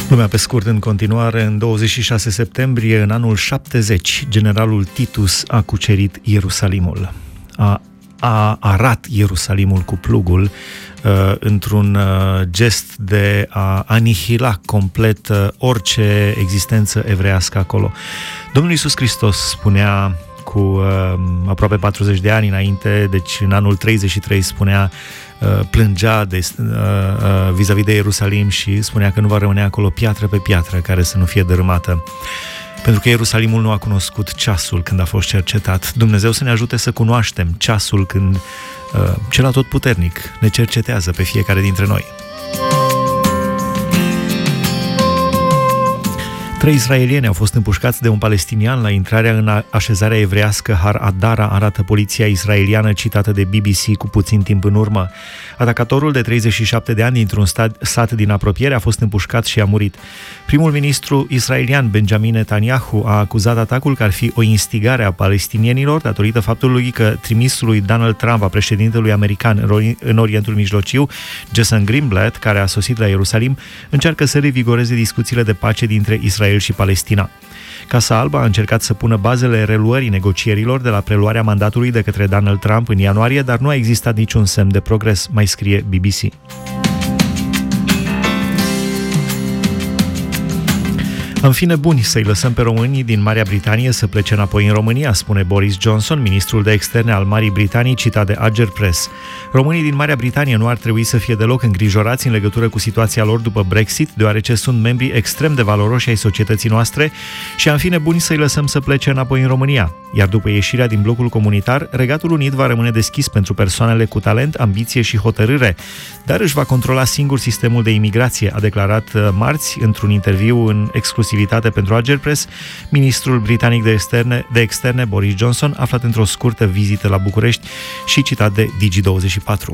Lumea pe scurt în continuare. În 26 septembrie, în anul 70, generalul Titus a cucerit Ierusalimul. A arat Ierusalimul cu plugul într-un gest de a anihila complet orice existență evreiască acolo. Domnul Iisus Hristos spunea cu aproape 40 de ani înainte, deci în anul 33 spunea, plângea vis-a-vis de Ierusalim și spunea că nu va rămâne acolo piatră pe piatră care să nu fie dărâmată. Pentru că Ierusalimul nu a cunoscut ceasul când a fost cercetat. Dumnezeu să ne ajute să cunoaștem ceasul când cel atotputernic ne cercetează pe fiecare dintre noi. 3 israelieni au fost împușcați de un palestinian la intrarea în așezarea evreiască Har Adara, arată poliția israeliană citată de BBC cu puțin timp în urmă. Atacatorul de 37 de ani dintr-un sat din apropiere a fost împușcat și a murit. Primul ministru israelian Benjamin Netanyahu a acuzat atacul că ar fi o instigare a palestinienilor datorită faptului că trimisul lui Donald Trump, a președintelui american în Orientul Mijlociu, Jason Greenblatt, care a sosit la Ierusalim, încearcă să revigoreze discuțiile de pace dintre Israel și Palestina. Casa Albă a încercat să pună bazele reluării negocierilor de la preluarea mandatului de către Donald Trump în ianuarie, dar nu a existat niciun semn de progres, mai scrie BBC. Am fi nebuni să-i lăsăm pe românii din Marea Britanie să plece înapoi în România, spune Boris Johnson, ministrul de externe al Marii Britanii, citat de Ager Press. Românii din Marea Britanie nu ar trebui să fie deloc îngrijorați în legătură cu situația lor după Brexit, deoarece sunt membri extrem de valoroși ai societății noastre și am fi nebuni să-i lăsăm să plece înapoi în România. Iar după ieșirea din blocul comunitar, Regatul Unit va rămâne deschis pentru persoanele cu talent, ambiție și hotărâre, dar își va controla singur sistemul de imigrație, a declarat marți într-un interviu în exclusivitate pentru Ager Press ministrul britanic de externe Boris Johnson, aflat într-o scurtă vizită la București și citat de Digi24.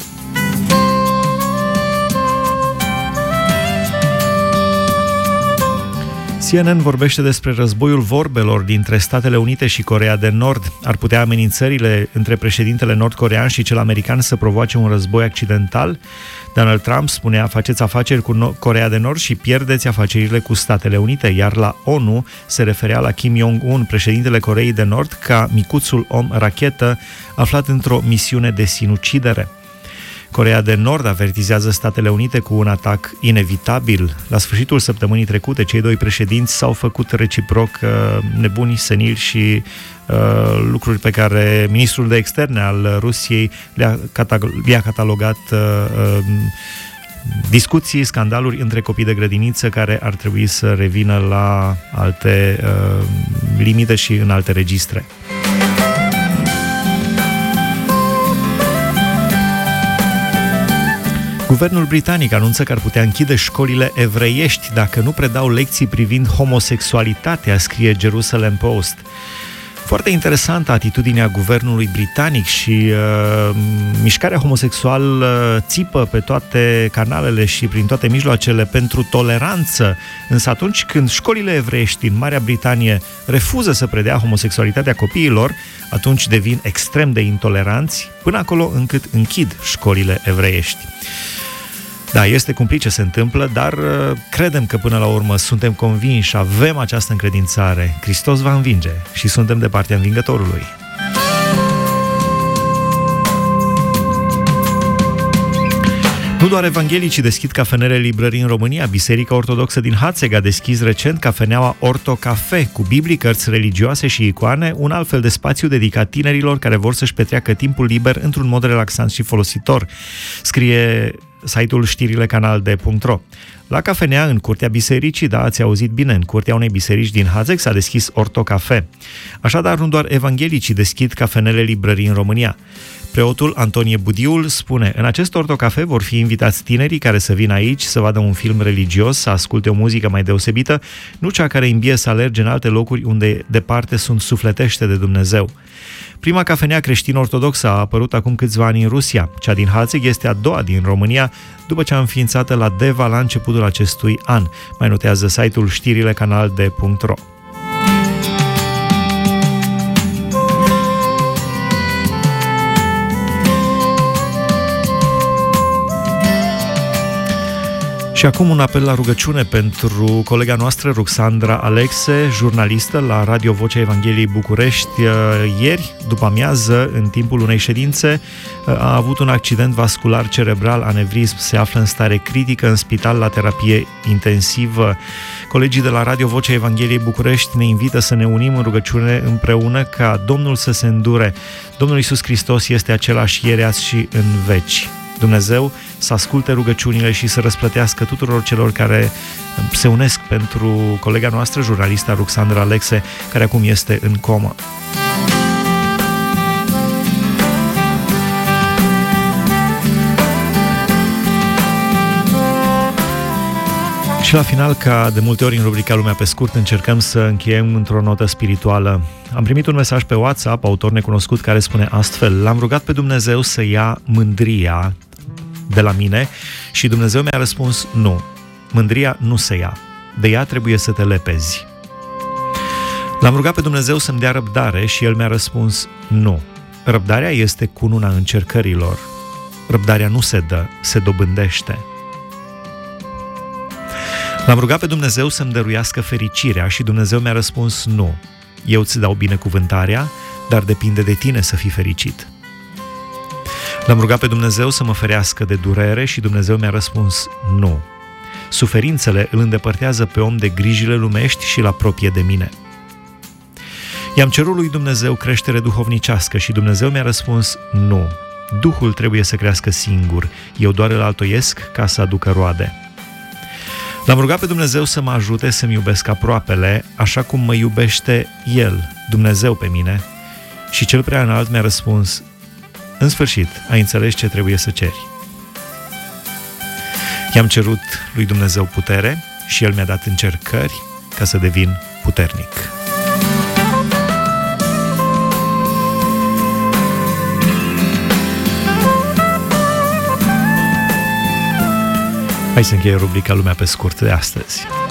CNN vorbește despre războiul vorbelor dintre Statele Unite și Coreea de Nord. Ar putea amenințările între președintele nord-corean și cel american să provoace un război accidental? Donald Trump spunea: faceți afaceri cu Coreea de Nord și pierdeți afacerile cu Statele Unite, iar la ONU se referea la Kim Jong-un, președintele Coreei de Nord, ca micuțul om rachetă aflat într-o misiune de sinucidere. Coreea de Nord avertizează Statele Unite cu un atac inevitabil. La sfârșitul săptămânii trecute, cei doi președinți s-au făcut reciproc nebuni, senili și lucruri pe care ministrul de externe al Rusiei le-a catalogat discuții, scandaluri între copii de grădiniță care ar trebui să revină la alte limite și în alte registre. Guvernul britanic anunță că ar putea închide școlile evreiești dacă nu predau lecții privind homosexualitatea, scrie Jerusalem Post. Foarte interesantă atitudinea guvernului britanic și mișcarea homosexual țipă pe toate canalele și prin toate mijloacele pentru toleranță. Însă atunci când școlile evreiești din Marea Britanie refuză să predea homosexualitatea copiilor, atunci devin extrem de intoleranți, până acolo încât închid școlile evreiești. Da, este cumplit ce se întâmplă, dar credem că până la urmă suntem convinși, avem această încredințare. Hristos va învinge și suntem de partea învingătorului. Nu doar evanghelicii deschid cafenele librării în România. Biserica Ortodoxă din Hațeg a deschis recent cafeneaua Orto Cafe, cu Biblii, cărți religioase și icoane, un alt fel de spațiu dedicat tinerilor care vor să-și petreacă timpul liber într-un mod relaxant și folositor, scrie site-ul știrilecanalde.ro. La cafenea, în curtea bisericii, da, ați auzit bine, în curtea unei biserici din Hațeg s-a deschis Orto Cafe. Așadar, nu doar evanghelicii deschid cafenele librării în România. Preotul Antonie Budiul spune: în acest ortocafe vor fi invitați tinerii care să vină aici să vadă un film religios, să asculte o muzică mai deosebită, nu cea care îi îmbie să alerge în alte locuri unde departe sunt sufletește de Dumnezeu. Prima cafenea creștin-ortodoxă a apărut acum câțiva ani în Rusia. Cea din Hațeg este a doua din România, după ce a înființată la Deva la începutul acestui an, mai notează site-ul știrilecanalde.ro. Și acum un apel la rugăciune pentru colega noastră, Ruxandra Alexe, jurnalistă la Radio Vocea Evangheliei București. Ieri, după amiază, în timpul unei ședințe, a avut un accident vascular cerebral, anevrism, se află în stare critică în spital la terapie intensivă. Colegii de la Radio Vocea Evangheliei București ne invită să ne unim în rugăciune împreună ca Domnul să se îndure. Domnul Iisus Hristos este același ieri, azi și în veci. Dumnezeu să asculte rugăciunile și să răsplătească tuturor celor care se unesc pentru colega noastră, jurnalista Ruxandra Alexe, care acum este în comă. Și la final, ca de multe ori în rubrica Lumea pe scurt, încercăm să încheiem într-o notă spirituală. Am primit un mesaj pe WhatsApp, autor necunoscut, care spune astfel: l-am rugat pe Dumnezeu să ia mândria de la mine și Dumnezeu mi-a răspuns nu. Mândria nu se ia. De ea trebuie să te lepezi. L-am rugat pe Dumnezeu să-mi dea răbdare și El mi-a răspuns nu. Răbdarea este cununa încercărilor. Răbdarea nu se dă, se dobândește. L-am rugat pe Dumnezeu să-mi dăruiască fericirea și Dumnezeu mi-a răspuns nu. Eu îți dau binecuvântarea, dar depinde de tine să fii fericit. L-am rugat pe Dumnezeu să mă ferească de durere și Dumnezeu mi-a răspuns nu. Suferințele îl îndepărtează pe om de grijile lumești și îl apropie de mine. I-am cerut lui Dumnezeu creștere duhovnicească și Dumnezeu mi-a răspuns nu. Duhul trebuie să crească singur, eu doar îl altoiesc ca să aducă roade. L-am rugat pe Dumnezeu să mă ajute să-mi iubesc aproapele, așa cum mă iubește El, Dumnezeu, pe mine, și Cel Prea Înalt mi-a răspuns: în sfârșit, ai înțeles ce trebuie să ceri. I-am cerut lui Dumnezeu putere și El mi-a dat încercări ca să devin puternic. Hai să încheiem rubrica Lumea pe scurt de astăzi.